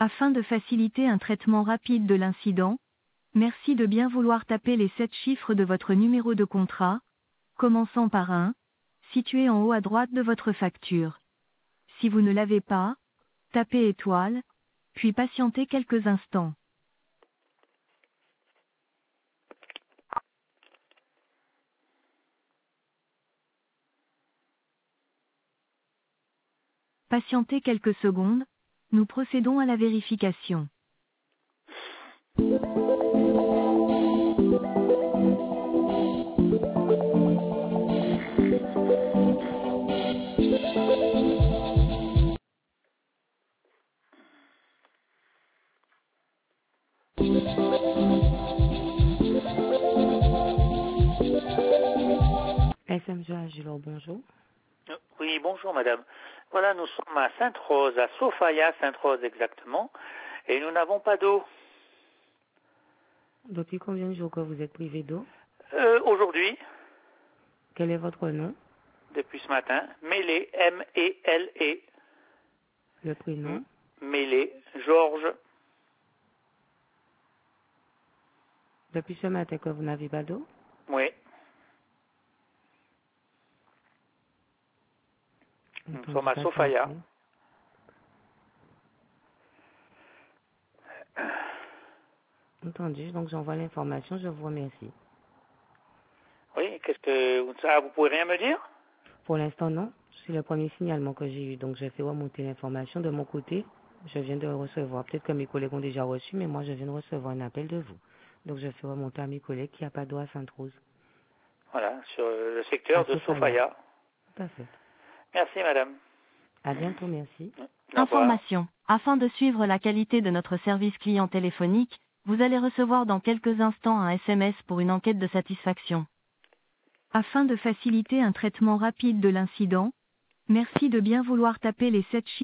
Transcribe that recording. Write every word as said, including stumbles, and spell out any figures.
Afin de faciliter un traitement rapide de l'incident, merci de bien vouloir taper les sept chiffres de votre numéro de contrat, commençant par un, situé en haut à droite de votre facture. Si vous ne l'avez pas, tapez étoile, puis patientez quelques instants. Patientez quelques secondes, nous procédons à la vérification. S M G Agilor, bonjour. Oui, bonjour madame. Voilà, nous sommes à Sainte-Rose, à Sofaya, Sainte-Rose exactement, et nous n'avons pas d'eau. Depuis combien de jours que vous êtes privé d'eau? Euh, aujourd'hui, Quel est votre nom? depuis ce matin, Mélé, M E L E. Le prénom? Mélé, Georges. Depuis ce matin que vous n'avez pas d'eau? Oui. Nous sommes à Sofaya. Entendu, donc j'envoie l'information, je vous remercie. Oui, qu'est-ce que... Ah, vous pouvez rien me dire? Pour l'instant, non. C'est le premier signalement que j'ai eu, donc je fais remonter l'information de mon côté. Je viens de recevoir, peut-être que mes collègues ont déjà reçu, mais moi je viens de recevoir un appel de vous. Donc je fais remonter à mes collègues qu'il n'y a pas d'eau à Sainte-Rose. Voilà, sur le secteur À de Sofaya. Sofaya. Tout à fait. Merci madame. À bientôt, merci. Au revoir. Information. Afin de suivre la qualité de notre service client téléphonique, vous allez recevoir dans quelques instants un S M S pour une enquête de satisfaction. Afin de faciliter un traitement rapide de l'incident, merci de bien vouloir taper les sept chiffres